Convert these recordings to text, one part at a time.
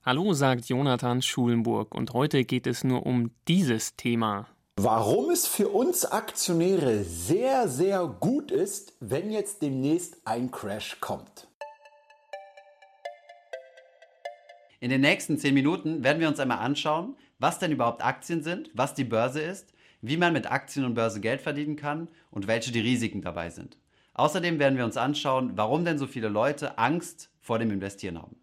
Hallo, sagt Jonathan Schulenburg und heute geht es nur um dieses Thema. Warum es für uns Aktionäre sehr, sehr gut ist, wenn jetzt demnächst ein Crash kommt. In den nächsten 10 Minuten werden wir uns einmal anschauen, was denn überhaupt Aktien sind, was die Börse ist, wie man mit Aktien und Börse Geld verdienen kann und welche die Risiken dabei sind. Außerdem werden wir uns anschauen, warum denn so viele Leute Angst vor dem Investieren haben.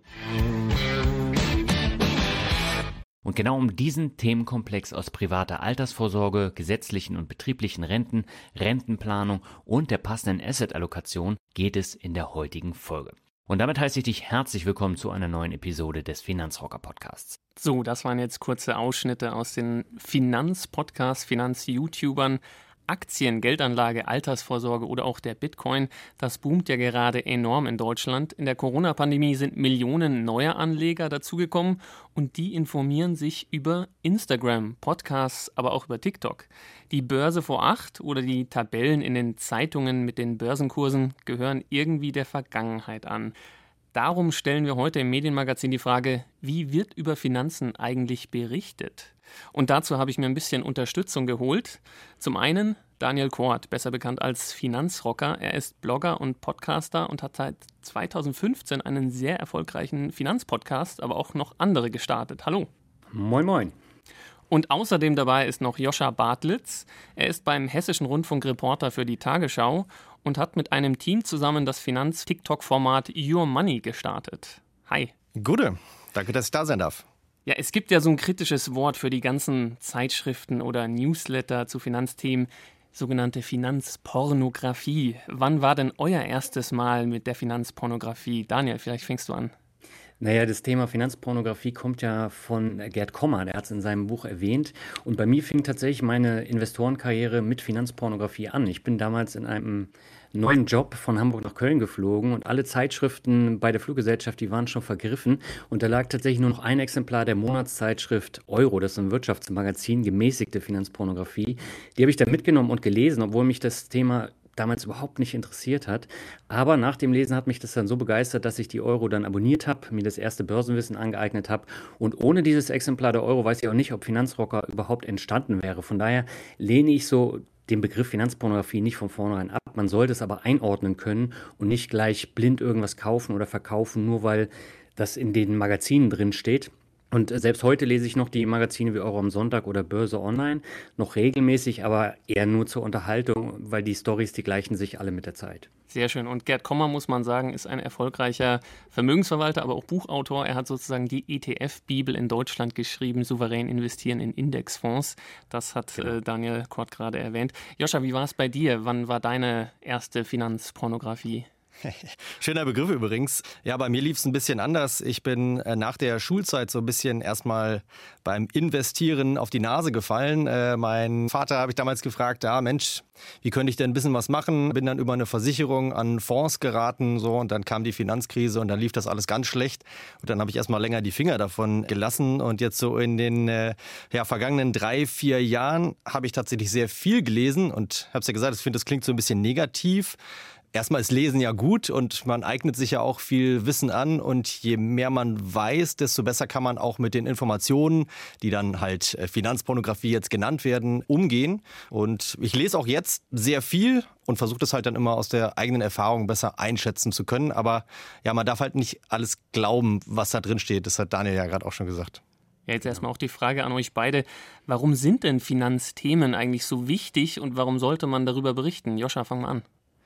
Und genau um diesen Themenkomplex aus privater Altersvorsorge, gesetzlichen und betrieblichen Renten, Rentenplanung und der passenden Assetallokation geht es in der heutigen Folge. Und damit heiße ich dich herzlich willkommen zu einer neuen Episode des Finanzrocker Podcasts. So, das waren jetzt kurze Ausschnitte aus den Finanzpodcasts, Finanz-YouTubern. Aktien, Geldanlage, Altersvorsorge oder auch der Bitcoin, das boomt ja gerade enorm in Deutschland. In der Corona-Pandemie sind Millionen neuer Anleger dazugekommen und die informieren sich über Instagram, Podcasts, aber auch über TikTok. Die Börse vor 8 oder die Tabellen in den Zeitungen mit den Börsenkursen gehören irgendwie der Vergangenheit an. Darum stellen wir heute im Medienmagazin die Frage, wie wird über Finanzen eigentlich berichtet? Und dazu habe ich mir ein bisschen Unterstützung geholt. Zum einen Daniel Kort, besser bekannt als Finanzrocker. Er ist Blogger und Podcaster und hat seit 2015 einen sehr erfolgreichen Finanzpodcast, aber auch noch andere gestartet. Hallo. Moin, moin. Und außerdem dabei ist noch Joscha Bartlitz. Er ist beim Hessischen Rundfunk Reporter für die Tagesschau und hat mit einem Team zusammen das Finanz-TikTok-Format Your Money gestartet. Hi. Gute, danke, dass ich da sein darf. Ja, es gibt ja so ein kritisches Wort für die ganzen Zeitschriften oder Newsletter zu Finanzthemen, sogenannte Finanzpornografie. Wann war denn euer erstes Mal mit der Finanzpornografie? Daniel, vielleicht fängst du an. Naja, das Thema Finanzpornografie kommt ja von Gerd Kommer, der hat es in seinem Buch erwähnt. Und bei mir fing tatsächlich meine Investorenkarriere mit Finanzpornografie an. Ich bin damals in einem neuen Job von Hamburg nach Köln geflogen und alle Zeitschriften bei der Fluggesellschaft, die waren schon vergriffen. Und da lag tatsächlich nur noch ein Exemplar der Monatszeitschrift Euro, das ist ein Wirtschaftsmagazin, gemäßigte Finanzpornografie. Die habe ich dann mitgenommen und gelesen, obwohl mich das Thema damals überhaupt nicht interessiert hat. Aber nach dem Lesen hat mich das dann so begeistert, dass ich die Euro dann abonniert habe, mir das erste Börsenwissen angeeignet habe. Und ohne dieses Exemplar der Euro weiß ich auch nicht, ob Finanzrocker überhaupt entstanden wäre. Von daher lehne ich so den Begriff Finanzpornografie nicht von vornherein ab. Man sollte es aber einordnen können und nicht gleich blind irgendwas kaufen oder verkaufen, nur weil das in den Magazinen drin steht. Und selbst heute lese ich noch die Magazine wie Euro am Sonntag oder Börse Online, noch regelmäßig, aber eher nur zur Unterhaltung, weil die Storys, die gleichen sich alle mit der Zeit. Sehr schön. Und Gerd Kommer, muss man sagen, ist ein erfolgreicher Vermögensverwalter, aber auch Buchautor. Er hat sozusagen die ETF-Bibel in Deutschland geschrieben, souverän investieren in Indexfonds. Das hat Daniel Kort gerade erwähnt. Joscha, wie war es bei dir? Wann war deine erste Finanzpornografie? Schöner Begriff übrigens. Ja, bei mir lief es ein bisschen anders. Ich bin nach der Schulzeit so ein bisschen erstmal beim Investieren auf die Nase gefallen. Mein Vater habe ich damals gefragt, Mensch, wie könnte ich denn ein bisschen was machen? Bin dann über eine Versicherung an Fonds geraten so und dann kam die Finanzkrise und dann lief das alles ganz schlecht. Und dann habe ich erstmal länger die Finger davon gelassen und jetzt so in den vergangenen 3-4 Jahren habe ich tatsächlich sehr viel gelesen und habe es ja gesagt, ich finde, das klingt so ein bisschen negativ. Erstmal ist Lesen ja gut und man eignet sich ja auch viel Wissen an und je mehr man weiß, desto besser kann man auch mit den Informationen, die dann halt Finanzpornografie jetzt genannt werden, umgehen. Und ich lese auch jetzt sehr viel und versuche das halt dann immer aus der eigenen Erfahrung besser einschätzen zu können. Aber ja, man darf halt nicht alles glauben, was da drin steht. Das hat Daniel ja gerade auch schon gesagt. Ja, jetzt erstmal auch die Frage an euch beide. Warum sind denn Finanzthemen eigentlich so wichtig und warum sollte man darüber berichten? Joscha, fang mal an.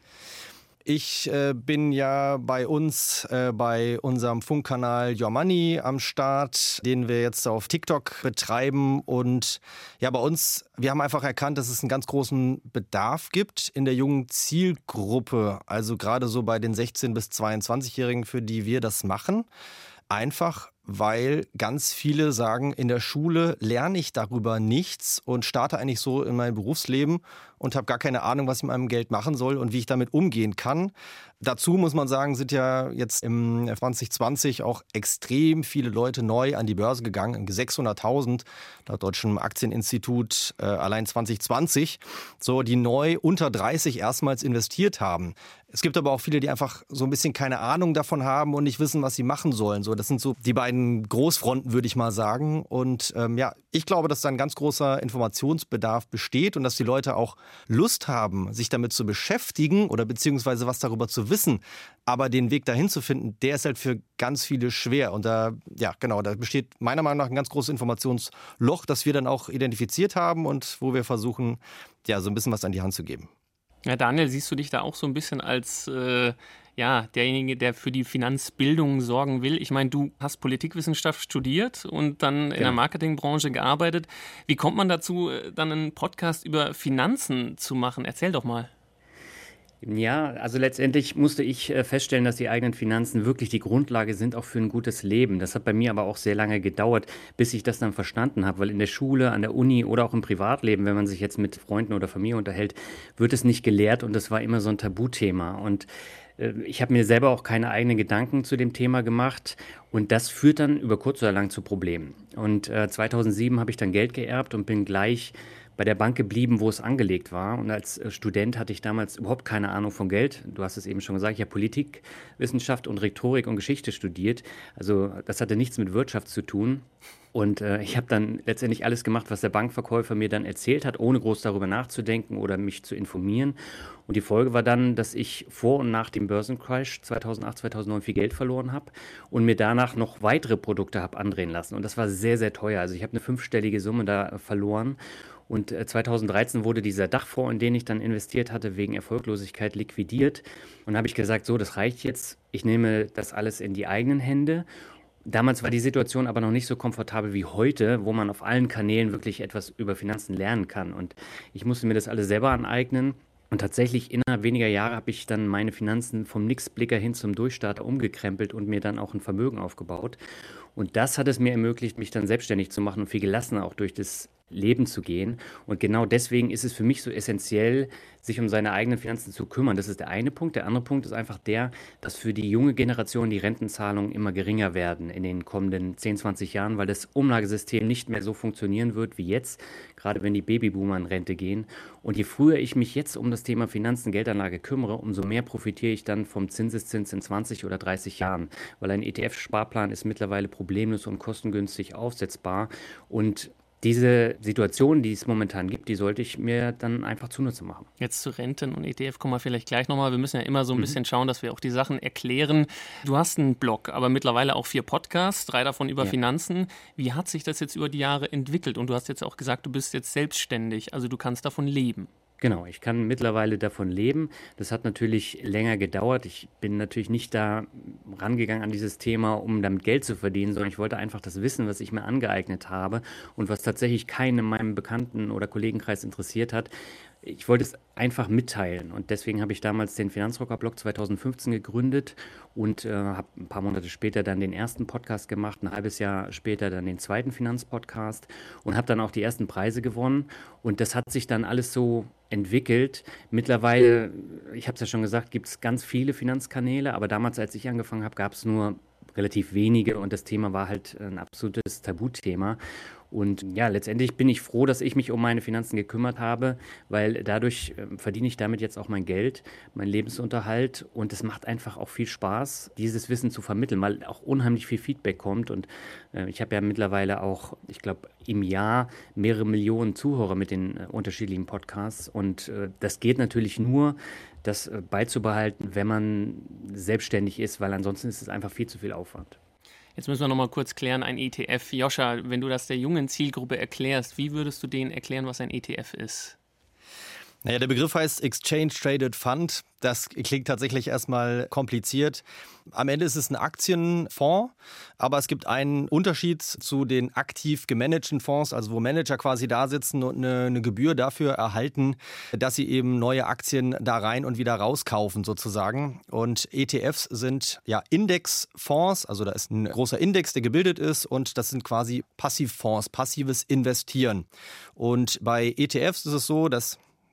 Ich bin ja bei uns, bei unserem Funkkanal Your Money am Start, den wir jetzt auf TikTok betreiben. Und ja, bei uns, wir haben einfach erkannt, dass es einen ganz großen Bedarf gibt in der jungen Zielgruppe. Also gerade so bei den 16- bis 22-Jährigen, für die wir das machen. Einfach, weil ganz viele sagen, in der Schule lerne ich darüber nichts und starte eigentlich so in mein Berufsleben und habe gar keine Ahnung, was ich mit meinem Geld machen soll und wie ich damit umgehen kann. Dazu muss man sagen, sind ja jetzt im 2020 auch extrem viele Leute neu an die Börse gegangen, 600.000 laut Deutschem Aktieninstitut allein 2020, so die neu unter 30 erstmals investiert haben. Es gibt aber auch viele, die einfach so ein bisschen keine Ahnung davon haben und nicht wissen, was sie machen sollen. So, das sind so die beiden Großfronten, würde ich mal sagen. Und ich glaube, dass da ein ganz großer Informationsbedarf besteht und dass die Leute auch Lust haben, sich damit zu beschäftigen oder beziehungsweise was darüber zu wissen. Aber den Weg dahin zu finden, der ist halt für ganz viele schwer. Und da besteht meiner Meinung nach ein ganz großes Informationsloch, das wir dann auch identifiziert haben und wo wir versuchen, ja, so ein bisschen was an die Hand zu geben. Ja, Daniel, siehst du dich da auch so ein bisschen als derjenige, der für die Finanzbildung sorgen will? Ich meine, du hast Politikwissenschaft studiert und dann in der Marketingbranche gearbeitet. Wie kommt man dazu, dann einen Podcast über Finanzen zu machen? Erzähl doch mal. Ja, also letztendlich musste ich feststellen, dass die eigenen Finanzen wirklich die Grundlage sind, auch für ein gutes Leben. Das hat bei mir aber auch sehr lange gedauert, bis ich das dann verstanden habe, weil in der Schule, an der Uni oder auch im Privatleben, wenn man sich jetzt mit Freunden oder Familie unterhält, wird es nicht gelehrt und das war immer so ein Tabuthema. Und ich habe mir selber auch keine eigenen Gedanken zu dem Thema gemacht und das führt dann über kurz oder lang zu Problemen. Und 2007 habe ich dann Geld geerbt und bin gleich bei der Bank geblieben, wo es angelegt war. Und als Student hatte ich damals überhaupt keine Ahnung von Geld. Du hast es eben schon gesagt, ich habe Politikwissenschaft und Rhetorik und Geschichte studiert. Also das hatte nichts mit Wirtschaft zu tun. Und ich habe dann letztendlich alles gemacht, was der Bankverkäufer mir dann erzählt hat, ohne groß darüber nachzudenken oder mich zu informieren. Und die Folge war dann, dass ich vor und nach dem Börsencrash 2008, 2009 viel Geld verloren habe und mir danach noch weitere Produkte habe andrehen lassen. Und das war sehr, sehr teuer. Also ich habe eine 5-stellige Summe da verloren. Und 2013 wurde dieser Dachfonds, in den ich dann investiert hatte, wegen Erfolglosigkeit liquidiert. Und da habe ich gesagt, so, das reicht jetzt. Ich nehme das alles in die eigenen Hände. Damals war die Situation aber noch nicht so komfortabel wie heute, wo man auf allen Kanälen wirklich etwas über Finanzen lernen kann. Und ich musste mir das alles selber aneignen. Und tatsächlich innerhalb weniger Jahre habe ich dann meine Finanzen vom Nixblicker hin zum Durchstarter umgekrempelt und mir dann auch ein Vermögen aufgebaut. Und das hat es mir ermöglicht, mich dann selbstständig zu machen und viel gelassener auch durch das Leben zu gehen. Und genau deswegen ist es für mich so essentiell, sich um seine eigenen Finanzen zu kümmern. Das ist der eine Punkt. Der andere Punkt ist einfach der, dass für die junge Generation die Rentenzahlungen immer geringer werden in den kommenden 10, 20 Jahren, weil das Umlagesystem nicht mehr so funktionieren wird wie jetzt, gerade wenn die Babyboomer in Rente gehen. Und je früher ich mich jetzt um das Thema Finanzen, Geldanlage kümmere, umso mehr profitiere ich dann vom Zinseszins in 20 oder 30 Jahren, weil ein ETF-Sparplan ist mittlerweile problemlos und kostengünstig aufsetzbar. Und diese Situation, die es momentan gibt, die sollte ich mir dann einfach zunutze machen. Jetzt zu Renten und ETF kommen wir vielleicht gleich nochmal. Wir müssen ja immer so ein bisschen schauen, dass wir auch die Sachen erklären. Du hast einen Blog, aber mittlerweile auch 4 Podcasts, 3 davon über Finanzen. Wie hat sich das jetzt über die Jahre entwickelt? Und du hast jetzt auch gesagt, du bist jetzt selbstständig, also du kannst davon leben. Genau, ich kann mittlerweile davon leben. Das hat natürlich länger gedauert. Ich bin natürlich nicht da rangegangen an dieses Thema, um damit Geld zu verdienen, sondern ich wollte einfach das Wissen, was ich mir angeeignet habe und was tatsächlich keinen in meinem Bekannten- oder Kollegenkreis interessiert hat, ich wollte es einfach mitteilen und deswegen habe ich damals den Finanzrocker-Blog 2015 gegründet und habe ein paar Monate später dann den ersten Podcast gemacht, ein halbes Jahr später dann den zweiten Finanzpodcast und habe dann auch die ersten Preise gewonnen und das hat sich dann alles so entwickelt. Mittlerweile, ich habe es ja schon gesagt, gibt es ganz viele Finanzkanäle, aber damals, als ich angefangen habe, gab es nur relativ wenige und das Thema war halt ein absolutes Tabuthema. Und ja, letztendlich bin ich froh, dass ich mich um meine Finanzen gekümmert habe, weil dadurch verdiene ich damit jetzt auch mein Geld, meinen Lebensunterhalt und es macht einfach auch viel Spaß, dieses Wissen zu vermitteln, weil auch unheimlich viel Feedback kommt und ich habe ja mittlerweile auch, ich glaube, im Jahr mehrere Millionen Zuhörer mit den unterschiedlichen Podcasts und das geht natürlich nur, das beizubehalten, wenn man selbstständig ist, weil ansonsten ist es einfach viel zu viel Aufwand. Jetzt müssen wir noch mal kurz klären, ein ETF. Joscha, wenn du das der jungen Zielgruppe erklärst, wie würdest du denen erklären, was ein ETF ist? Naja, der Begriff heißt Exchange Traded Fund. Das klingt tatsächlich erstmal kompliziert. Am Ende ist es ein Aktienfonds, aber es gibt einen Unterschied zu den aktiv gemanagten Fonds, also wo Manager quasi da sitzen und eine Gebühr dafür erhalten, dass sie eben neue Aktien da rein und wieder rauskaufen sozusagen. Und ETFs sind ja Indexfonds, also da ist ein großer Index, der gebildet ist und das sind quasi Passivfonds, passives Investieren. Und bei ETFs ist es so, dass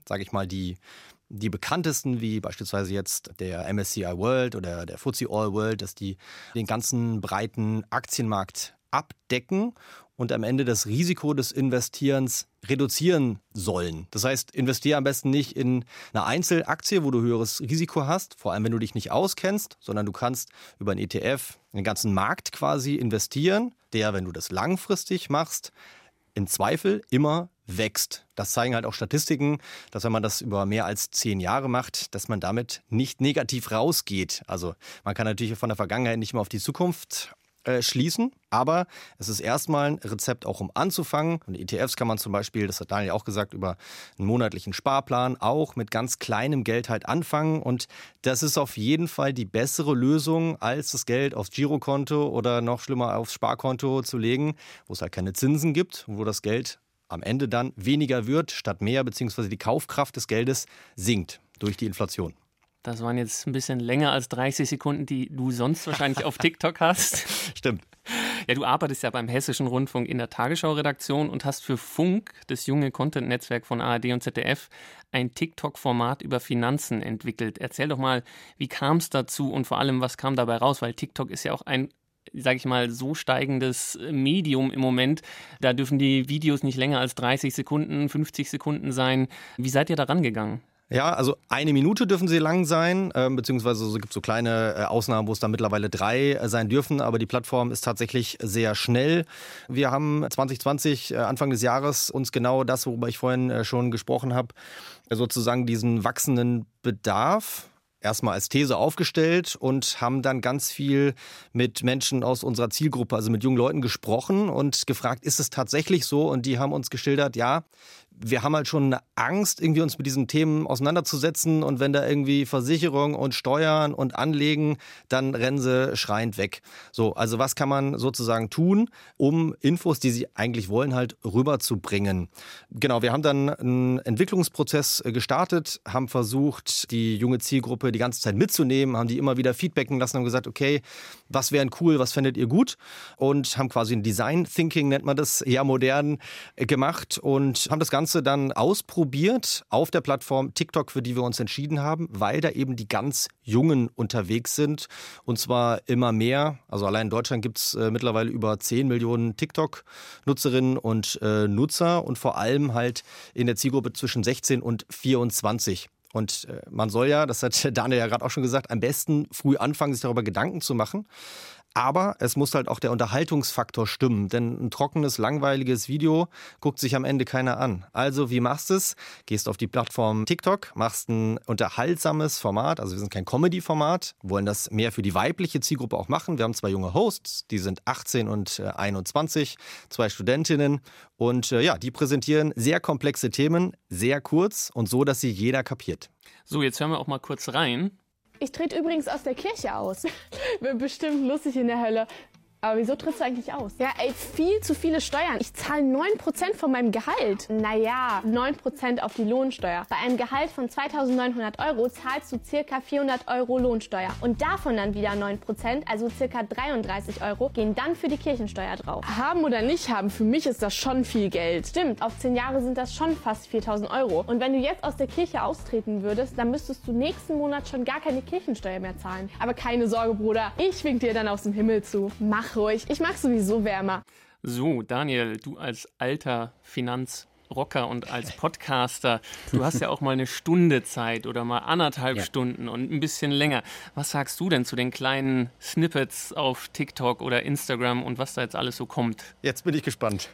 sage ich mal, die bekanntesten, wie beispielsweise jetzt der MSCI World oder der FTSE All World, dass die den ganzen breiten Aktienmarkt abdecken und am Ende das Risiko des Investierens reduzieren sollen. Das heißt, investiere am besten nicht in eine Einzelaktie, wo du höheres Risiko hast, vor allem wenn du dich nicht auskennst, sondern du kannst über einen ETF den ganzen Markt quasi investieren, der, wenn du das langfristig machst, im Zweifel immer wächst. Das zeigen halt auch Statistiken, dass wenn man das über mehr als 10 Jahre macht, dass man damit nicht negativ rausgeht. Also man kann natürlich von der Vergangenheit nicht mehr auf die Zukunft schließen, aber es ist erstmal ein Rezept auch, um anzufangen. Und ETFs kann man zum Beispiel, das hat Daniel auch gesagt, über einen monatlichen Sparplan auch mit ganz kleinem Geld halt anfangen. Und das ist auf jeden Fall die bessere Lösung, als das Geld aufs Girokonto oder noch schlimmer aufs Sparkonto zu legen, wo es halt keine Zinsen gibt, wo das Geld am Ende dann weniger wird statt mehr, beziehungsweise die Kaufkraft des Geldes sinkt durch die Inflation. Das waren jetzt ein bisschen länger als 30 Sekunden, die du sonst wahrscheinlich auf TikTok hast. Stimmt. Ja, du arbeitest ja beim Hessischen Rundfunk in der Tagesschau-Redaktion und hast für Funk, das junge Content-Netzwerk von ARD und ZDF, ein TikTok-Format über Finanzen entwickelt. Erzähl doch mal, wie kam es dazu und vor allem, was kam dabei raus? Weil TikTok ist ja auch ein, sage ich mal, so steigendes Medium im Moment. Da dürfen die Videos nicht länger als 30 Sekunden, 50 Sekunden sein. Wie seid ihr da rangegangen? Ja, also 1 Minute dürfen sie lang sein, beziehungsweise es gibt so kleine Ausnahmen, wo es dann mittlerweile 3 sein dürfen, aber die Plattform ist tatsächlich sehr schnell. Wir haben 2020, Anfang des Jahres, uns genau das, worüber ich vorhin schon gesprochen habe, sozusagen diesen wachsenden Bedarf erstmal als These aufgestellt und haben dann ganz viel mit Menschen aus unserer Zielgruppe, also mit jungen Leuten gesprochen und gefragt, ist es tatsächlich so? Und die haben uns geschildert, ja, wir haben halt schon eine Angst, irgendwie uns mit diesen Themen auseinanderzusetzen und wenn da irgendwie Versicherung und Steuern und Anlegen, dann rennen sie schreiend weg. So, also was kann man sozusagen tun, um Infos, die sie eigentlich wollen, halt rüberzubringen? Genau, wir haben dann einen Entwicklungsprozess gestartet, haben versucht, die junge Zielgruppe die ganze Zeit mitzunehmen, haben die immer wieder feedbacken lassen, haben gesagt, okay, was wäre cool, was fändet ihr gut? Und haben quasi ein Design Thinking, nennt man das, ja modern, gemacht und haben das Ganze dann ausprobiert auf der Plattform TikTok, für die wir uns entschieden haben, weil da eben die ganz Jungen unterwegs sind und zwar immer mehr. Also allein in Deutschland gibt es mittlerweile über 10 Millionen TikTok-Nutzerinnen und Nutzer und vor allem halt in der Zielgruppe zwischen 16 und 24. Und man soll ja, das hat Daniel ja gerade auch schon gesagt, am besten früh anfangen, sich darüber Gedanken zu machen. Aber es muss halt auch der Unterhaltungsfaktor stimmen, denn ein trockenes, langweiliges Video guckt sich am Ende keiner an. Also wie machst du es? Gehst auf die Plattform TikTok, machst ein unterhaltsames Format, also wir sind kein Comedy-Format, wollen das mehr für die weibliche Zielgruppe auch machen. Wir haben 2 junge Hosts, die sind 18 und 21, 2 Studentinnen und ja, die präsentieren sehr komplexe Themen, sehr kurz und so, dass sie jeder kapiert. So, jetzt hören wir auch mal kurz rein. Ich trete übrigens aus der Kirche aus. Wird bestimmt lustig in der Hölle. Aber wieso trittst du eigentlich aus? Ja, ey, viel zu viele Steuern. Ich zahle 9% von meinem Gehalt. Naja, 9% auf die Lohnsteuer. Bei einem Gehalt von 2.900 € zahlst du ca. 400 € Lohnsteuer. Und davon dann wieder 9%, also ca. 33 €, gehen dann für die Kirchensteuer drauf. Haben oder nicht haben, für mich ist das schon viel Geld. Stimmt, auf 10 Jahre sind das schon fast 4.000 €. Und wenn du jetzt aus der Kirche austreten würdest, dann müsstest du nächsten Monat schon gar keine Kirchensteuer mehr zahlen. Aber keine Sorge, Bruder, ich wink dir dann aus dem Himmel zu. Mach ruhig, ich mag sowieso wärmer. So, Daniel, du als alter Finanzrocker und als Podcaster, du hast ja auch mal eine Stunde Zeit oder mal 1,5 Stunden und ein bisschen länger. Was sagst du denn zu den kleinen Snippets auf TikTok oder Instagram und was da jetzt alles so kommt? Jetzt bin ich gespannt.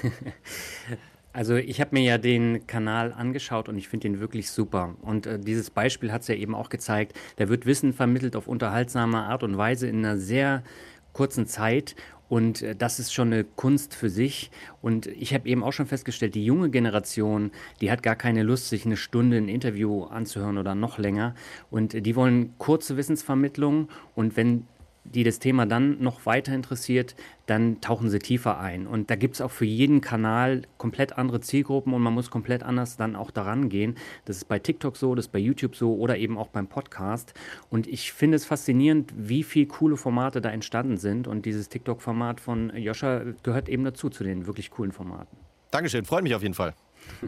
Also ich habe mir ja den Kanal angeschaut und ich finde ihn wirklich super. Und dieses Beispiel hat es ja eben auch gezeigt. Da wird Wissen vermittelt auf unterhaltsame Art und Weise in einer sehr kurzen Zeit und das ist schon eine Kunst für sich und ich habe eben auch schon festgestellt, die junge Generation, die hat gar keine Lust, sich eine Stunde ein Interview anzuhören oder noch länger und die wollen kurze Wissensvermittlung und wenn die das Thema dann noch weiter interessiert, dann tauchen sie tiefer ein. Und da gibt es auch für jeden Kanal komplett andere Zielgruppen und man muss komplett anders dann auch daran gehen. Das ist bei TikTok so, das ist bei YouTube so oder eben auch beim Podcast. Und ich finde es faszinierend, wie viele coole Formate da entstanden sind. Und dieses TikTok-Format von Joscha gehört eben dazu, zu den wirklich coolen Formaten. Dankeschön, freut mich auf jeden Fall.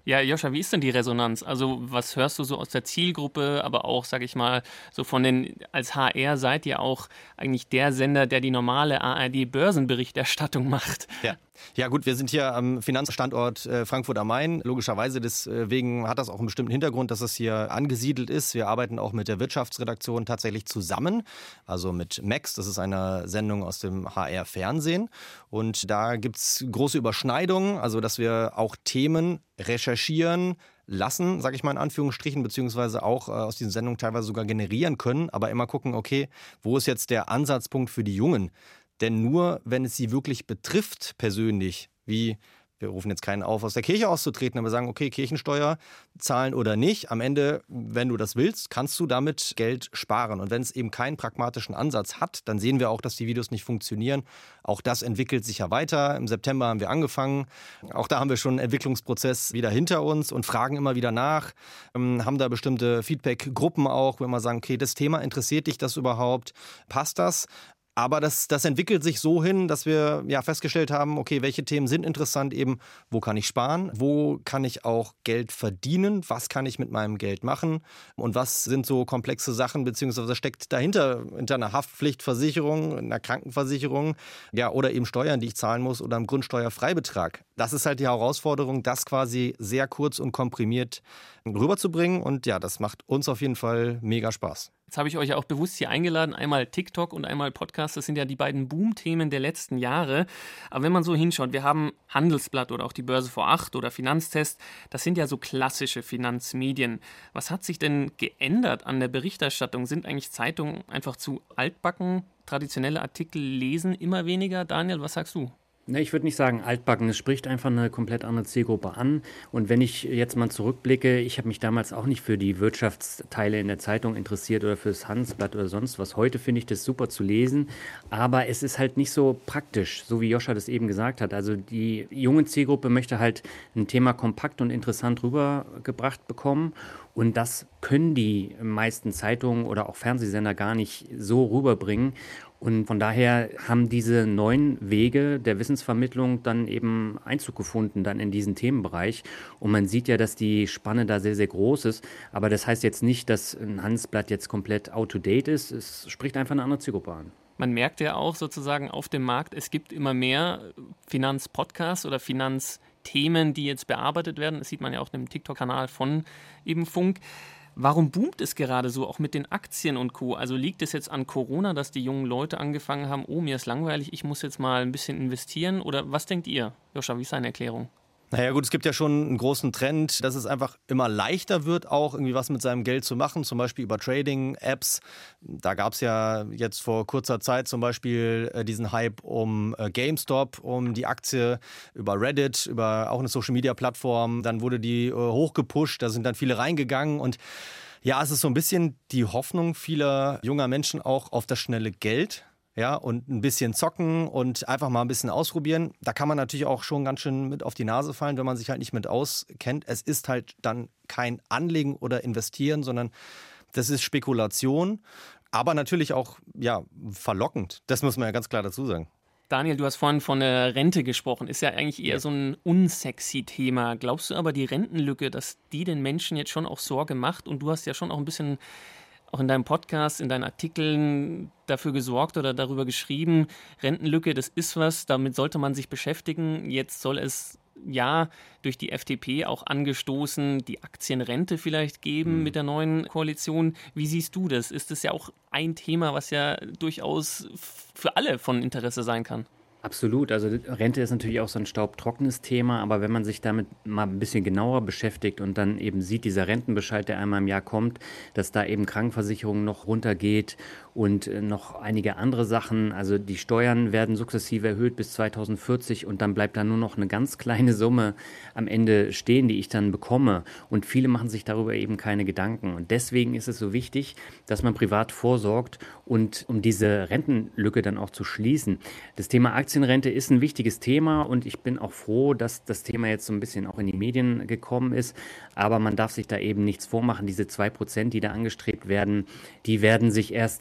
Ja, Joscha, wie ist denn die Resonanz? Also was hörst du so aus der Zielgruppe, aber auch, sag ich mal, so von den, als HR seid ihr auch eigentlich der Sender, der die normale ARD-Börsenberichterstattung macht. Ja. Ja gut, wir sind hier am Finanzstandort Frankfurt am Main. Logischerweise, deswegen hat das auch einen bestimmten Hintergrund, dass es hier angesiedelt ist. Wir arbeiten auch mit der Wirtschaftsredaktion tatsächlich zusammen, also mit Max, das ist eine Sendung aus dem HR-Fernsehen. Und da gibt es große Überschneidungen, also dass wir auch Themen recherchieren lassen, sage ich mal in Anführungsstrichen, beziehungsweise auch aus diesen Sendungen teilweise sogar generieren können, aber immer gucken, okay, wo ist jetzt der Ansatzpunkt für die Jungen? Denn nur, wenn es sie wirklich betrifft, persönlich, wie, wir rufen jetzt keinen auf, aus der Kirche auszutreten, aber sagen, okay, Kirchensteuer zahlen oder nicht, am Ende, wenn du das willst, kannst du damit Geld sparen. Und wenn es eben keinen pragmatischen Ansatz hat, dann sehen wir auch, dass die Videos nicht funktionieren. Auch das entwickelt sich ja weiter. Im September haben wir angefangen. Auch da haben wir schon einen Entwicklungsprozess wieder hinter uns und fragen immer wieder nach, haben da bestimmte Feedback-Gruppen auch, wenn wir sagen, okay, das Thema interessiert dich das überhaupt, passt das? Aber das entwickelt sich so hin, dass wir ja festgestellt haben, okay, welche Themen sind interessant eben, wo kann ich sparen, wo kann ich auch Geld verdienen, was kann ich mit meinem Geld machen und was sind so komplexe Sachen, beziehungsweise steckt dahinter, hinter einer Haftpflichtversicherung, einer Krankenversicherung, ja, oder eben Steuern, die ich zahlen muss oder einem Grundsteuerfreibetrag. Das ist halt die Herausforderung, das quasi sehr kurz und komprimiert rüberzubringen und ja, das macht uns auf jeden Fall mega Spaß. Jetzt habe ich euch ja auch bewusst hier eingeladen, einmal TikTok und einmal Podcast, das sind ja die beiden Boom-Themen der letzten Jahre. Aber wenn man so hinschaut, wir haben Handelsblatt oder auch die Börse vor 8 oder Finanztest, das sind ja so klassische Finanzmedien. Was hat sich denn geändert an der Berichterstattung? Sind eigentlich Zeitungen einfach zu altbacken? Traditionelle Artikel lesen immer weniger? Daniel, was sagst du? Ne, ich würde nicht sagen altbacken, es spricht einfach eine komplett andere Zielgruppe an. Und wenn ich jetzt mal zurückblicke, ich habe mich damals auch nicht für die Wirtschaftsteile in der Zeitung interessiert oder fürs Handelsblatt oder sonst was. Heute finde ich das super zu lesen, aber es ist halt nicht so praktisch, so wie Joscha das eben gesagt hat. Also die junge Zielgruppe möchte halt ein Thema kompakt und interessant rübergebracht bekommen. Und das können die meisten Zeitungen oder auch Fernsehsender gar nicht so rüberbringen. Und von daher haben diese neuen Wege der Wissensvermittlung dann eben Einzug gefunden dann in diesen Themenbereich. Und man sieht ja, dass die Spanne da sehr, sehr groß ist. Aber das heißt jetzt nicht, dass ein Handelsblatt jetzt komplett out-to-date ist. Es spricht einfach eine andere Zielgruppe an. Man merkt ja auch sozusagen auf dem Markt, es gibt immer mehr Finanzpodcasts oder Finanzthemen, die jetzt bearbeitet werden. Das sieht man ja auch im TikTok-Kanal von eben Funk. Warum boomt es gerade so, auch mit den Aktien und Co.? Also liegt es jetzt an Corona, dass die jungen Leute angefangen haben, oh, mir ist langweilig, ich muss jetzt mal ein bisschen investieren? Oder was denkt ihr? Joscha, wie ist deine Erklärung? Naja gut, es gibt ja schon einen großen Trend, dass es einfach immer leichter wird, auch irgendwie was mit seinem Geld zu machen, zum Beispiel über Trading-Apps. Da gab es ja jetzt vor kurzer Zeit zum Beispiel diesen Hype um GameStop, um die Aktie über Reddit, über auch eine Social-Media-Plattform. Dann wurde die hochgepusht, da sind dann viele reingegangen und ja, es ist so ein bisschen die Hoffnung vieler junger Menschen auch auf das schnelle Geld. Ja, und ein bisschen zocken und einfach mal ein bisschen ausprobieren. Da kann man natürlich auch schon ganz schön mit auf die Nase fallen, wenn man sich halt nicht mit auskennt. Es ist halt dann kein Anlegen oder Investieren, sondern das ist Spekulation, aber natürlich auch ja, verlockend. Das muss man ja ganz klar dazu sagen. Daniel, du hast vorhin von der Rente gesprochen. Ist ja eigentlich eher so ein unsexy Thema. Glaubst du aber, die Rentenlücke, dass die den Menschen jetzt schon auch Sorge macht? Und du hast ja schon auch ein bisschen auch in deinem Podcast, in deinen Artikeln dafür gesorgt oder darüber geschrieben, Rentenlücke, das ist was, damit sollte man sich beschäftigen. Jetzt soll es ja durch die FDP auch angestoßen die Aktienrente vielleicht geben mit der neuen Koalition. Wie siehst du das? Ist das ja auch ein Thema, was ja durchaus für alle von Interesse sein kann? Absolut. Also Rente ist natürlich auch so ein staubtrockenes Thema, aber wenn man sich damit mal ein bisschen genauer beschäftigt und dann eben sieht, dieser Rentenbescheid, der einmal im Jahr kommt, dass da eben Krankenversicherung noch runtergeht und noch einige andere Sachen. Also die Steuern werden sukzessive erhöht bis 2040 und dann bleibt da nur noch eine ganz kleine Summe am Ende stehen, die ich dann bekomme. Und viele machen sich darüber eben keine Gedanken. Und deswegen ist es so wichtig, dass man privat vorsorgt und um diese Rentenlücke dann auch zu schließen. Das Thema Aktienrente ist ein wichtiges Thema und ich bin auch froh, dass das Thema jetzt so ein bisschen auch in die Medien gekommen ist. Aber man darf sich da eben nichts vormachen. Diese 2%, die da angestrebt werden, die werden sich erst in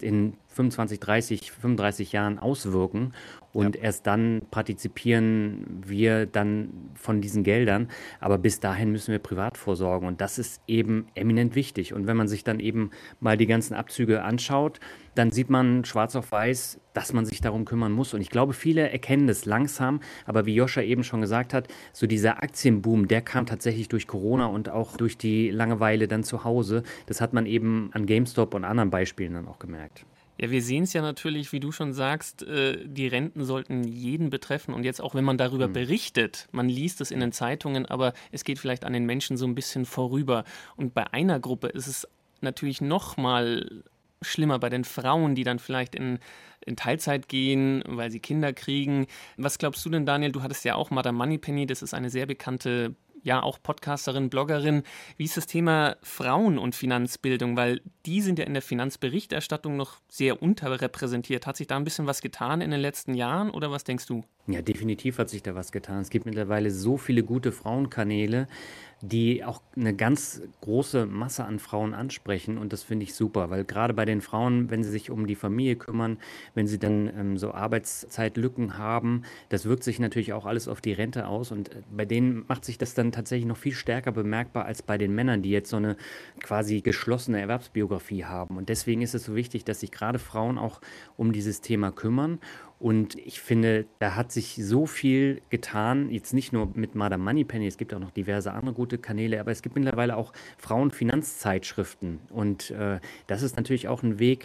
25, 30, 35 Jahren auswirken und erst dann partizipieren wir dann von diesen Geldern. Aber bis dahin müssen wir privat vorsorgen und das ist eben eminent wichtig. Und wenn man sich dann eben mal die ganzen Abzüge anschaut, dann sieht man schwarz auf weiß, dass man sich darum kümmern muss. Und ich glaube, viele erkennen das langsam, aber wie Joscha eben schon gesagt hat, so dieser Aktienboom, der kam tatsächlich durch Corona und auch durch die Langeweile dann zu Hause. Das hat man eben an GameStop und anderen Beispielen dann auch gemerkt. Ja, wir sehen es ja natürlich, wie du schon sagst, die Renten sollten jeden betreffen. Und jetzt auch, wenn man darüber berichtet, man liest es in den Zeitungen, aber es geht vielleicht an den Menschen so ein bisschen vorüber. Und bei einer Gruppe ist es natürlich noch mal schlimmer, bei den Frauen, die dann vielleicht in Teilzeit gehen, weil sie Kinder kriegen. Was glaubst du denn, Daniel? Du hattest ja auch Madame Moneypenny, das ist eine sehr bekannte, ja auch Podcasterin, Bloggerin. Wie ist das Thema Frauen und Finanzbildung? Weil die sind ja in der Finanzberichterstattung noch sehr unterrepräsentiert. Hat sich da ein bisschen was getan in den letzten Jahren oder was denkst du? Ja, definitiv hat sich da was getan. Es gibt mittlerweile so viele gute Frauenkanäle, die auch eine ganz große Masse an Frauen ansprechen und das finde ich super, weil gerade bei den Frauen, wenn sie sich um die Familie kümmern, wenn sie dann so Arbeitszeitlücken haben, das wirkt sich natürlich auch alles auf die Rente aus und bei denen macht sich das dann tatsächlich noch viel stärker bemerkbar als bei den Männern, die jetzt so eine quasi geschlossene Erwerbsbiografie haben und deswegen ist es so wichtig, dass sich gerade Frauen auch um dieses Thema kümmern. Und ich finde, da hat sich so viel getan, jetzt nicht nur mit Madame Moneypenny, es gibt auch noch diverse andere gute Kanäle, aber es gibt mittlerweile auch Frauenfinanzzeitschriften und das ist natürlich auch ein Weg,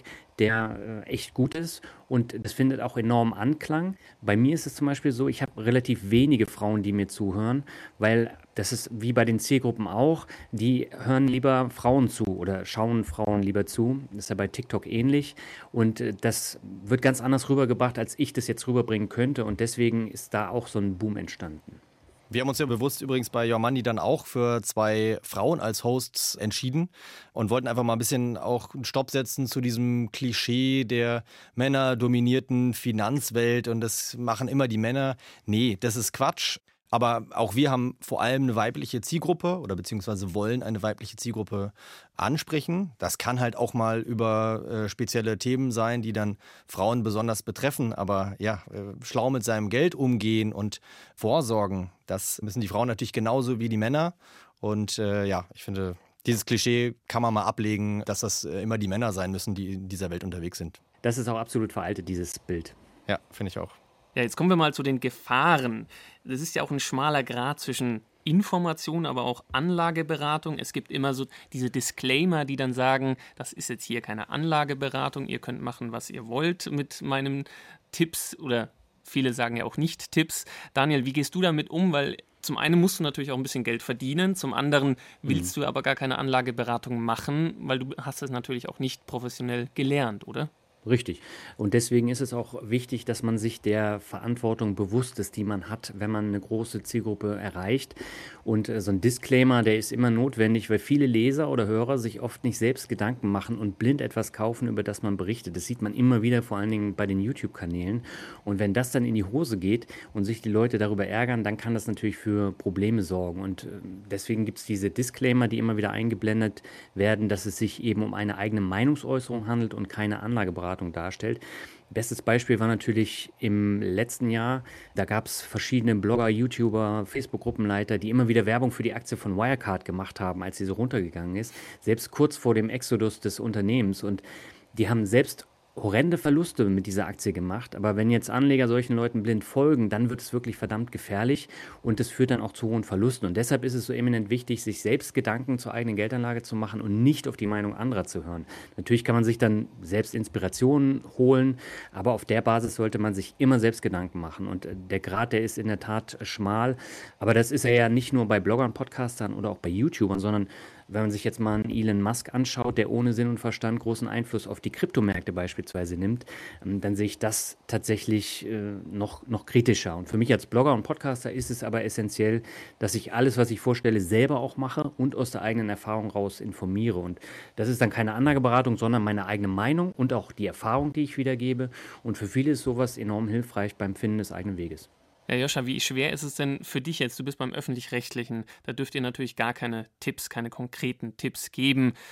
der echt gut ist und das findet auch enorm Anklang. Bei mir ist es zum Beispiel so, ich habe relativ wenige Frauen, die mir zuhören, weil das ist wie bei den Zielgruppen auch, die hören lieber Frauen zu oder schauen Frauen lieber zu. Das ist ja bei TikTok ähnlich und das wird ganz anders rübergebracht, als ich das jetzt rüberbringen könnte und deswegen ist da auch so ein Boom entstanden. Wir haben uns ja bewusst übrigens bei Your Money dann auch für 2 Frauen als Hosts entschieden und wollten einfach mal ein bisschen auch einen Stopp setzen zu diesem Klischee der männerdominierten Finanzwelt und das machen immer die Männer. Nee, das ist Quatsch. Aber auch wir haben vor allem eine weibliche Zielgruppe oder beziehungsweise wollen eine weibliche Zielgruppe ansprechen. Das kann halt auch mal über spezielle Themen sein, die dann Frauen besonders betreffen. Aber ja, schlau mit seinem Geld umgehen und vorsorgen, das müssen die Frauen natürlich genauso wie die Männer. Und ja, ich finde, dieses Klischee kann man mal ablegen, dass das immer die Männer sein müssen, die in dieser Welt unterwegs sind. Das ist auch absolut veraltet, dieses Bild. Ja, finde ich auch. Ja, jetzt kommen wir mal zu den Gefahren. Das ist ja auch ein schmaler Grat zwischen Information, aber auch Anlageberatung. Es gibt immer so diese Disclaimer, die dann sagen, das ist jetzt hier keine Anlageberatung, ihr könnt machen, was ihr wollt mit meinen Tipps oder viele sagen ja auch nicht Tipps. Daniel, wie gehst du damit um? Weil zum einen musst du natürlich auch ein bisschen Geld verdienen, zum anderen willst du aber gar keine Anlageberatung machen, weil du hast es natürlich auch nicht professionell gelernt, oder? Richtig. Und deswegen ist es auch wichtig, dass man sich der Verantwortung bewusst ist, die man hat, wenn man eine große Zielgruppe erreicht. Und so ein Disclaimer, der ist immer notwendig, weil viele Leser oder Hörer sich oft nicht selbst Gedanken machen und blind etwas kaufen, über das man berichtet. Das sieht man immer wieder, vor allen Dingen bei den YouTube-Kanälen. Und wenn das dann in die Hose geht und sich die Leute darüber ärgern, dann kann das natürlich für Probleme sorgen. Und deswegen gibt es diese Disclaimer, die immer wieder eingeblendet werden, dass es sich eben um eine eigene Meinungsäußerung handelt und keine Anlageberatung darstellt. Bestes Beispiel war natürlich im letzten Jahr, da gab es verschiedene Blogger, YouTuber, Facebook-Gruppenleiter, die immer wieder Werbung für die Aktie von Wirecard gemacht haben, als sie so runtergegangen ist, selbst kurz vor dem Exodus des Unternehmens und die haben selbst horrende Verluste mit dieser Aktie gemacht, aber wenn jetzt Anleger solchen Leuten blind folgen, dann wird es wirklich verdammt gefährlich und das führt dann auch zu hohen Verlusten und deshalb ist es so eminent wichtig, sich selbst Gedanken zur eigenen Geldanlage zu machen und nicht auf die Meinung anderer zu hören. Natürlich kann man sich dann selbst Inspirationen holen, aber auf der Basis sollte man sich immer selbst Gedanken machen und der Grad, der ist in der Tat schmal, aber das ist ja nicht nur bei Bloggern, Podcastern oder auch bei YouTubern, sondern wenn man sich jetzt mal einen Elon Musk anschaut, der ohne Sinn und Verstand großen Einfluss auf die Kryptomärkte beispielsweise nimmt, dann sehe ich das tatsächlich noch kritischer. Und für mich als Blogger und Podcaster ist es aber essentiell, dass ich alles, was ich vorstelle, selber auch mache und aus der eigenen Erfahrung raus informiere. Und das ist dann keine Anlageberatung, sondern meine eigene Meinung und auch die Erfahrung, die ich wiedergebe. Und für viele ist sowas enorm hilfreich beim Finden des eigenen Weges. Ja, Joscha, wie schwer ist es denn für dich jetzt? Du bist beim Öffentlich-Rechtlichen, da dürft ihr natürlich gar keine Tipps, keine konkreten Tipps geben.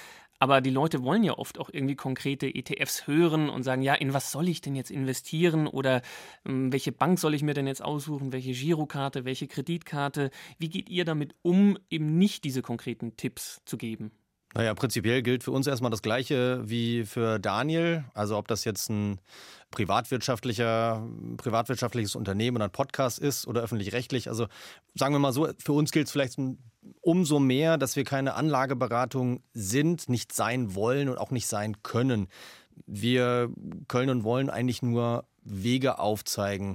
Aber die Leute wollen ja oft auch irgendwie konkrete ETFs hören und sagen, ja, in was soll ich denn jetzt investieren oder welche Bank soll ich mir denn jetzt aussuchen, welche Girokarte, welche Kreditkarte. Wie geht ihr damit um, eben nicht diese konkreten Tipps zu geben? Naja, prinzipiell gilt für uns erstmal das Gleiche wie für Daniel. Also ob das jetzt ein privatwirtschaftliches Unternehmen oder ein Podcast ist oder öffentlich-rechtlich. Also sagen wir mal so, für uns gilt es vielleicht umso mehr, dass wir keine Anlageberatung sind, nicht sein wollen und auch nicht sein können. Wir können und wollen eigentlich nur Wege aufzeigen.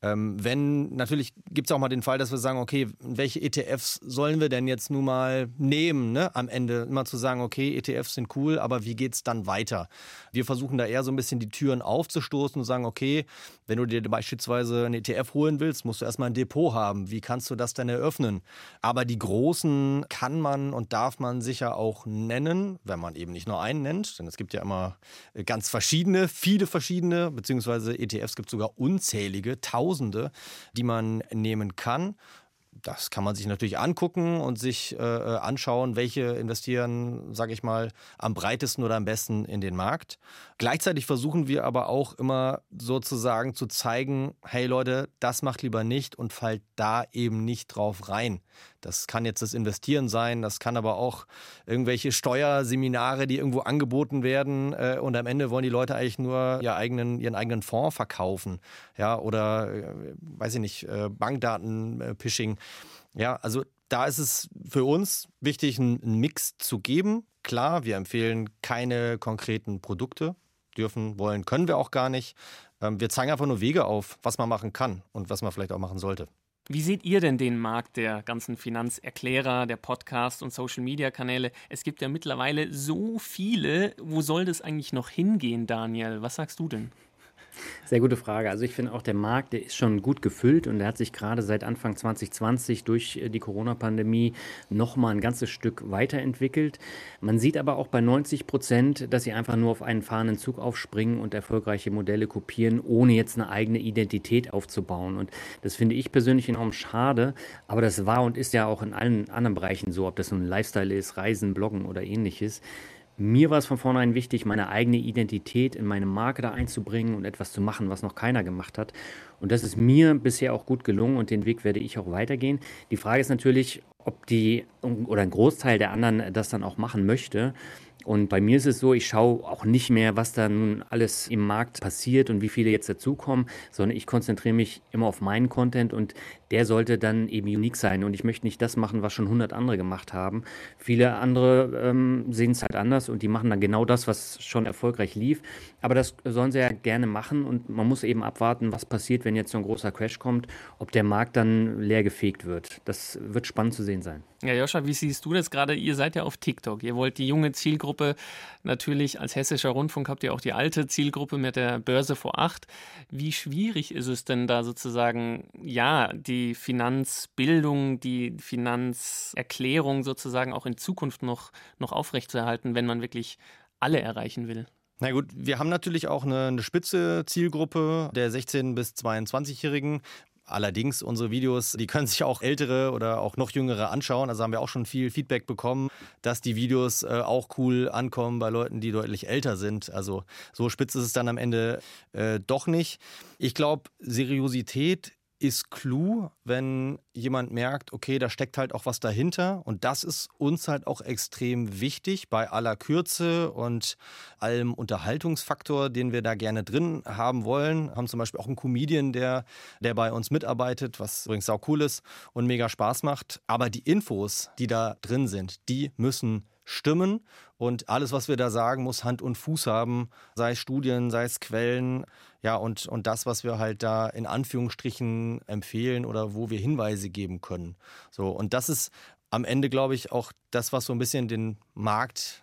Natürlich gibt es auch mal den Fall, dass wir sagen, okay, welche ETFs sollen wir denn jetzt nun mal nehmen, ne? Am Ende immer zu sagen, okay, ETFs sind cool, aber wie geht's dann weiter? Wir versuchen da eher so ein bisschen die Türen aufzustoßen und sagen, okay, wenn du dir beispielsweise einen ETF holen willst, musst du erstmal ein Depot haben. Wie kannst du das denn eröffnen? Aber die großen kann man und darf man sicher auch nennen, wenn man eben nicht nur einen nennt, denn es gibt ja immer ganz viele verschiedene, beziehungsweise ETFs gibt es sogar unzählige, Tausende, die man nehmen kann. Das kann man sich natürlich angucken und sich anschauen, welche investieren, sage ich mal, am breitesten oder am besten in den Markt. Gleichzeitig versuchen wir aber auch immer sozusagen zu zeigen, hey Leute, das macht lieber nicht und fallt da eben nicht drauf rein. Das kann jetzt das Investieren sein, das kann aber auch irgendwelche Steuerseminare, die irgendwo angeboten werden und am Ende wollen die Leute eigentlich nur ihren eigenen Fonds verkaufen, ja, oder weiß ich nicht, Bankdaten-Phishing. Ja, also da ist es für uns wichtig, einen Mix zu geben. Klar, wir empfehlen keine konkreten Produkte. Dürfen, wollen, können wir auch gar nicht. Wir zeigen einfach nur Wege auf, was man machen kann und was man vielleicht auch machen sollte. Wie seht ihr denn den Markt der ganzen Finanzerklärer, der Podcast- und Social-Media-Kanäle? Es gibt ja mittlerweile so viele. Wo soll das eigentlich noch hingehen, Daniel? Was sagst du denn? Sehr gute Frage. Also ich finde auch, der Markt, der ist schon gut gefüllt und der hat sich gerade seit Anfang 2020 durch die Corona-Pandemie nochmal ein ganzes Stück weiterentwickelt. Man sieht aber auch bei 90%, dass sie einfach nur auf einen fahrenden Zug aufspringen und erfolgreiche Modelle kopieren, ohne jetzt eine eigene Identität aufzubauen. Und das finde ich persönlich enorm schade, aber das war und ist ja auch in allen anderen Bereichen so, ob das nun Lifestyle ist, Reisen, Bloggen oder ähnliches. Mir war es von vornherein wichtig, meine eigene Identität in meine Marke da einzubringen und etwas zu machen, was noch keiner gemacht hat. Und das ist mir bisher auch gut gelungen und den Weg werde ich auch weitergehen. Die Frage ist natürlich, ob ein Großteil der anderen das dann auch machen möchte. Und bei mir ist es so, ich schaue auch nicht mehr, was da nun alles im Markt passiert und wie viele jetzt dazukommen, sondern ich konzentriere mich immer auf meinen Content und der sollte dann eben unique sein. Und ich möchte nicht das machen, was schon 100 andere gemacht haben. Viele andere sehen es halt anders und die machen dann genau das, was schon erfolgreich lief. Aber das sollen sie ja gerne machen und man muss eben abwarten, was passiert, wenn jetzt so ein großer Crash kommt, ob der Markt dann leer gefegt wird. Das wird spannend zu sehen sein. Ja, Joscha, wie siehst du das gerade? Ihr seid ja auf TikTok. Ihr wollt die junge Zielgruppe, natürlich als Hessischer Rundfunk habt ihr auch die alte Zielgruppe mit der Börse vor 8. Wie schwierig ist es denn da sozusagen, ja, die Finanzbildung, die Finanzerklärung sozusagen auch in Zukunft noch aufrechtzuerhalten, wenn man wirklich alle erreichen will? Na gut, wir haben natürlich auch eine spitze Zielgruppe der 16- bis 22-Jährigen. Allerdings, unsere Videos, die können sich auch Ältere oder auch noch Jüngere anschauen. Also haben wir auch schon viel Feedback bekommen, dass die Videos auch cool ankommen bei Leuten, die deutlich älter sind. Also so spitz ist es dann am Ende doch nicht. Ich glaube, Seriosität ist Clou, wenn jemand merkt, okay, da steckt halt auch was dahinter. Und das ist uns halt auch extrem wichtig bei aller Kürze und allem Unterhaltungsfaktor, den wir da gerne drin haben wollen. Wir haben zum Beispiel auch einen Comedian, der bei uns mitarbeitet, was übrigens auch cool ist und mega Spaß macht. Aber die Infos, die da drin sind, die müssen stimmen. Und alles, was wir da sagen, muss Hand und Fuß haben, sei es Studien, sei es Quellen. Ja, und das, was wir halt da in Anführungsstrichen empfehlen oder wo wir Hinweise geben können. So, und das ist am Ende, glaube ich, auch das, was so ein bisschen den Markt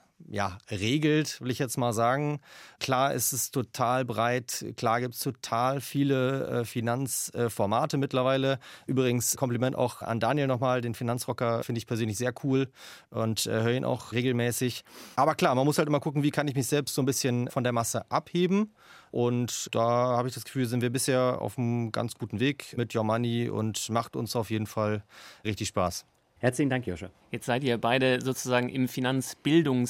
regelt, will ich jetzt mal sagen. Klar ist es total breit, klar gibt es total viele Finanzformate mittlerweile. Übrigens Kompliment auch an Daniel nochmal, den Finanzrocker finde ich persönlich sehr cool und höre ihn auch regelmäßig. Aber klar, man muss halt immer gucken, wie kann ich mich selbst so ein bisschen von der Masse abheben. Und da habe ich das Gefühl, sind wir bisher auf einem ganz guten Weg mit Your Money und macht uns auf jeden Fall richtig Spaß. Herzlichen Dank, Joscha. Jetzt seid ihr beide sozusagen im Finanzbildungsbereich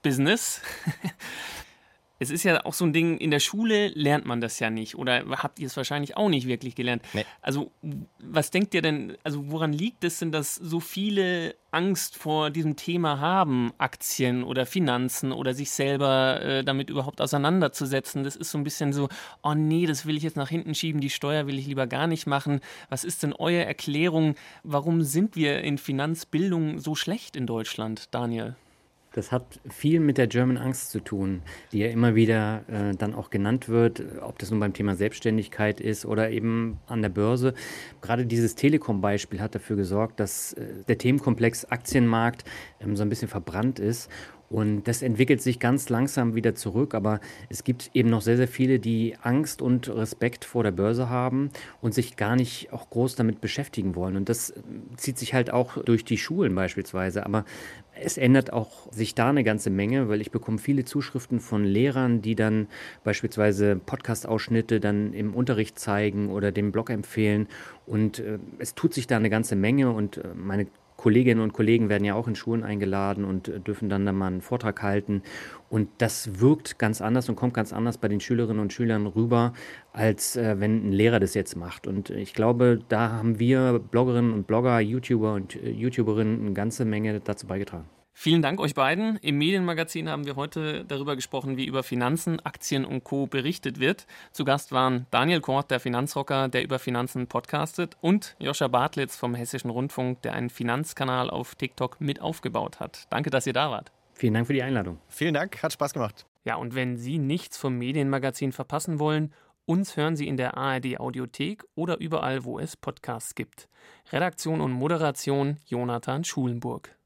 Business. Es ist ja auch so ein Ding, in der Schule lernt man das ja nicht oder habt ihr es wahrscheinlich auch nicht wirklich gelernt. Nee. Also was denkt ihr denn, also woran liegt es denn, dass so viele Angst vor diesem Thema haben, Aktien oder Finanzen oder sich selber damit überhaupt auseinanderzusetzen? Das ist so ein bisschen so, oh nee, das will ich jetzt nach hinten schieben, die Steuer will ich lieber gar nicht machen. Was ist denn eure Erklärung, warum sind wir in Finanzbildung so schlecht in Deutschland, Daniel? Das hat viel mit der German Angst zu tun, die ja immer wieder dann auch genannt wird, ob das nun beim Thema Selbstständigkeit ist oder eben an der Börse. Gerade dieses Telekom-Beispiel hat dafür gesorgt, dass der Themenkomplex Aktienmarkt so ein bisschen verbrannt ist. Und das entwickelt sich ganz langsam wieder zurück, aber es gibt eben noch sehr, sehr viele, die Angst und Respekt vor der Börse haben und sich gar nicht auch groß damit beschäftigen wollen. Und das zieht sich halt auch durch die Schulen beispielsweise. Aber es ändert auch sich da eine ganze Menge, weil ich bekomme viele Zuschriften von Lehrern, die dann beispielsweise Podcast-Ausschnitte dann im Unterricht zeigen oder den Blog empfehlen. Und es tut sich da eine ganze Menge und meine Kolleginnen und Kollegen werden ja auch in Schulen eingeladen und dürfen dann mal einen Vortrag halten. Und das wirkt ganz anders und kommt ganz anders bei den Schülerinnen und Schülern rüber, als wenn ein Lehrer das jetzt macht. Und ich glaube, da haben wir Bloggerinnen und Blogger, YouTuber und YouTuberinnen eine ganze Menge dazu beigetragen. Vielen Dank euch beiden. Im Medienmagazin haben wir heute darüber gesprochen, wie über Finanzen, Aktien und Co. berichtet wird. Zu Gast waren Daniel Kort, der Finanzrocker, der über Finanzen podcastet, und Joscha Bartlitz vom Hessischen Rundfunk, der einen Finanzkanal auf TikTok mit aufgebaut hat. Danke, dass ihr da wart. Vielen Dank für die Einladung. Vielen Dank, hat Spaß gemacht. Ja, und wenn Sie nichts vom Medienmagazin verpassen wollen, uns hören Sie in der ARD-Audiothek oder überall, wo es Podcasts gibt. Redaktion und Moderation Jonathan Schulenburg.